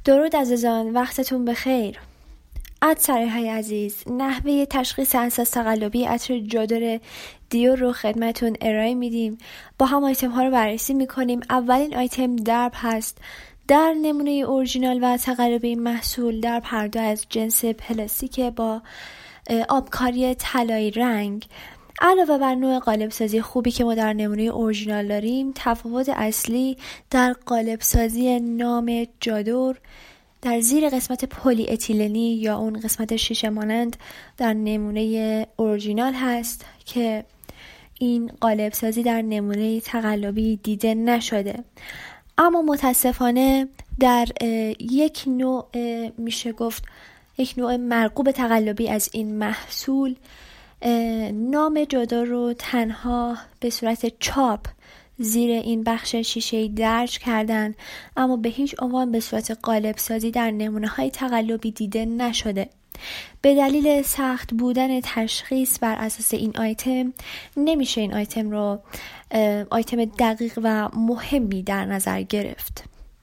درود عزیزان، وقتتون بخیر. های عزیز، نحوه تشخیص اساس تقلبی عطر جادور دیور رو خدمتون ارائه میدیم. با هم آیتم ها رو بررسی میکنیم. اولین آیتم درب هست. در نمونه اورجینال و تقلبی محصول درب هر دو از جنس پلاستیک با آبکاری طلایی رنگ. علاوه بر نوع قالب سازی خوبی که ما در نمونه اورجینال داریم، تفاوت اصلی در قالب سازی نام جادور در زیر قسمت پلی اتیلنی یا اون قسمت شیشه مانند در نمونه اورجینال هست که این قالب سازی در نمونه تقلبی دیده نشده. اما متاسفانه در یک نوع میشه گفت یک نوع مرغوب تقلبی از این محصول نام جادور رو تنها به صورت چاپ زیر این بخش شیشه‌ای درج کردن، اما به هیچ عنوان به صورت قالب سازی در نمونه‌های تقلبی دیده نشده. به دلیل سخت بودن تشخیص بر اساس این آیتم نمیشه این آیتم رو آیتم دقیق و مهمی در نظر گرفت.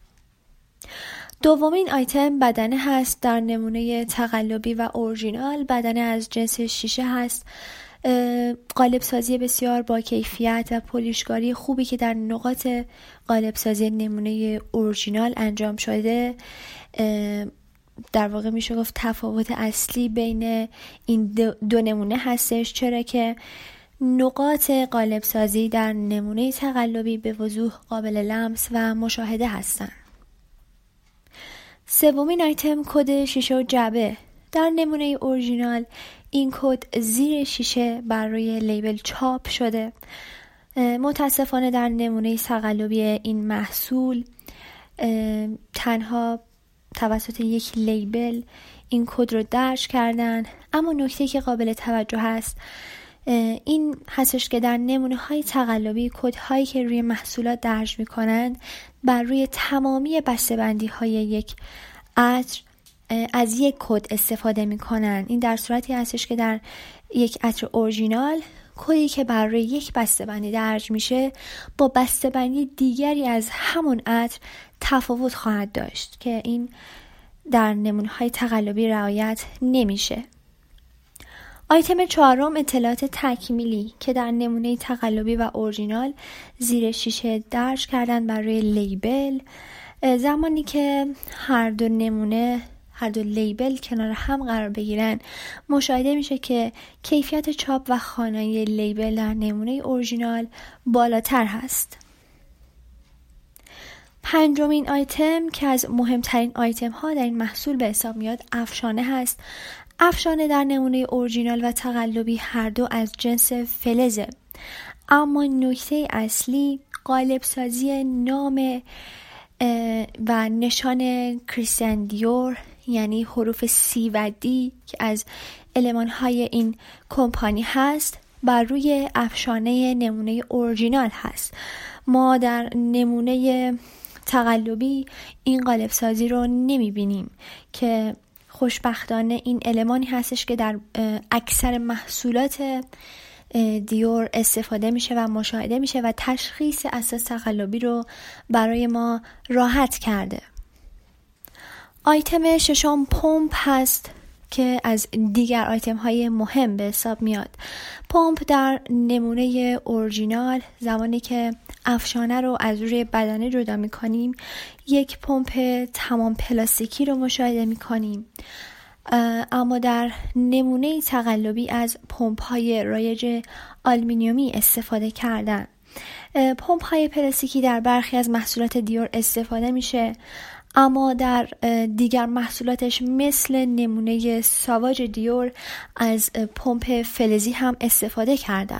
دومین آیتم بدنه هست. در نمونه تقلبی و اورجینال بدنه از جنس شیشه هست. قالب سازی بسیار با کیفیت و پولیشگاری خوبی که در نقاط قالب سازی نمونه اورجینال انجام شده، در واقع میشه گفت تفاوت اصلی بین این دو نمونه هستش، چرا که نقاط قالب سازی در نمونه تقلبی به وضوح قابل لمس و مشاهده هستند. سومین آیتم کد شیشه و جعبه. در نمونه اورجینال این کد زیر شیشه بر روی لیبل چاپ شده. متاسفانه در نمونه تقلبی این محصول تنها توسط یک لیبل این کد رو درج کردن. اما نکته که قابل توجه هست این هستش که در نمونه های تقلبی کد هایی که روی محصولات درج می کنند بر روی تمامی بسته‌بندی های یک عطر از یک کد استفاده می کنند. این در صورتی هستش که در یک عطر اورجینال کدی که بر روی یک بسته‌بندی درج میشه با بسته‌بندی دیگری از همون عطر تفاوت خواهد داشت که این در نمونه های تقلبی رعایت نمیشه. آیتم چهارم اطلاعات تکمیلی که در نمونه تقلبی و اورجینال زیر شیشه درج کردن بر روی لیبل. زمانی که هر دو لیبل کنار هم قرار بگیرن مشاهده میشه که کیفیت چاپ و خوانایی لیبل در نمونه اورجینال بالاتر هست. پنجمین آیتم که از مهمترین آیتم ها در این محصول به حساب میاد افشانه هست. افشانه در نمونه اورجینال و تقلبی هر دو از جنس فلزه، اما نکته اصلی قالب سازی نام و نشان کریستیان دیور، یعنی حروف C و D که از المان‌های این کمپانی هست بر روی افشانه نمونه اورجینال هست. ما در نمونه تقلبی این قالب سازی رو نمی‌بینیم که خوشبختانه این المانی هستش که در اکثر محصولات دیور استفاده میشه و مشاهده میشه و تشخیص اساس تقلبی رو برای ما راحت کرده. آیتم ششم پمپ هست که از دیگر آیتم های مهم به حساب میاد. پمپ در نمونه اورجینال زمانی که افشانه رو از روی بدنه جدا میکنیم یک پمپ تمام پلاستیکی رو مشاهده میکنیم، اما در نمونه تقلبی از پمپ های رایج آلومینیومی استفاده کردن. پمپ های پلاستیکی در برخی از محصولات دیور استفاده میشه، اما در دیگر محصولاتش مثل نمونه ساواج دیور از پمپ فلزی هم استفاده کردن.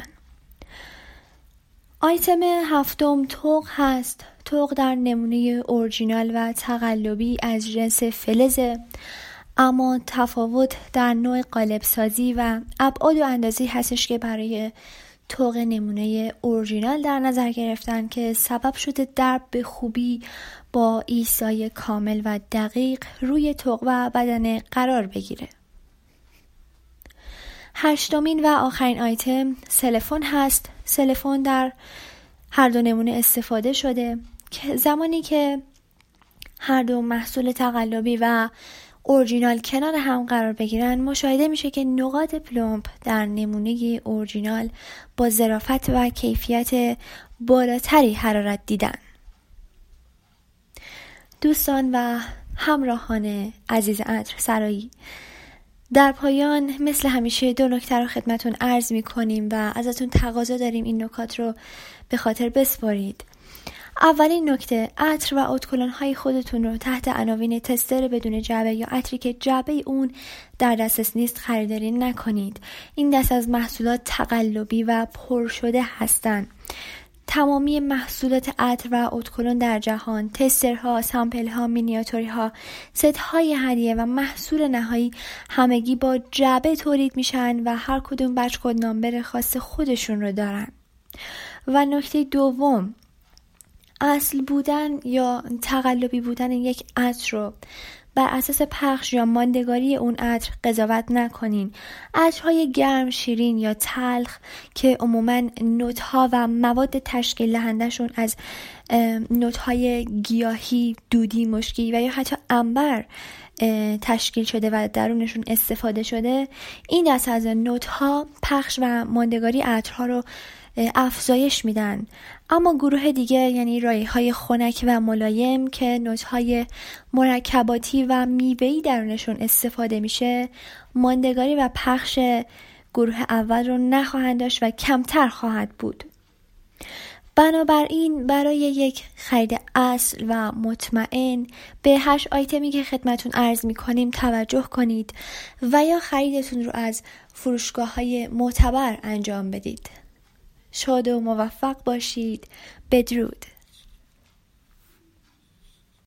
آیتم هفتم توق هست. توق در نمونه اورجینال و تقلبی از جنس فلزه، اما تفاوت در نوع قالب سازی و ابعاد و اندازه‌ای هستش که برای توق نمونه اورجینال در نظر گرفتن که سبب شده درب به خوبی با ایسای کامل و دقیق روی توق و بدنه قرار بگیره. هشتمین و آخرین آیتم سلفون هست. سلفون در هر دو نمونه استفاده شده که زمانی که هر دو محصول تقلبی و اورجینال کنار هم قرار بگیرن، مشاهده میشه که نقاط پلمب در نمونه اورجینال با ظرافت و کیفیت بالاتری حرارت دیدن. دوستان و همراهان عزیز عطر سرایی، در پایان مثل همیشه 2 نکته رو خدمتون عرض میکنیم و ازتون تقاضا داریم این نکات رو به خاطر بسپارید. اولین نکته، عطر و ادکلن های خودتون رو تحت عناوین تستر بدون جعبه یا عطری که جعبه اون در دسترس نیست خریداری نکنید. این دست از محصولات تقلبی و پر شده هستند. تمامی محصولات عطر و ادکلن در جهان، تسترها، سامپلها، مینیاتورها، ست‌های هدیه و محصول نهایی همگی با جعبه تولید میشن و هر کدوم بچ کد نامبر خاص خودشون رو دارن. و نکته دوم، اصل بودن یا تقلبی بودن یک عطر رو بر اساس پخش یا ماندگاری اون عطر قضاوت نکنین. عطرهای گرم، شیرین یا تلخ که عموماً نوت‌ها و مواد تشکیل دهندشون از نوت‌های گیاهی، دودی، مشکی و یا حتی عنبر تشکیل شده و درونشون استفاده شده، این دست از نوت‌ها پخش و ماندگاری عطرها رو افزایش میدن. اما گروه دیگه یعنی رایحه‌های خنک و ملایم که نوت‌های مرکباتی و میوه‌ای درونشون استفاده میشه، ماندگاری و پخش گروه اول رو نخواهند داشت و کمتر خواهد بود. بنابراین برای یک خرید اصل و مطمئن به 8 آیتمی که خدمتون عرض میکنیم توجه کنید و یا خریدتون رو از فروشگاه‌های معتبر انجام بدید. شاد و موفق باشید. بدرود.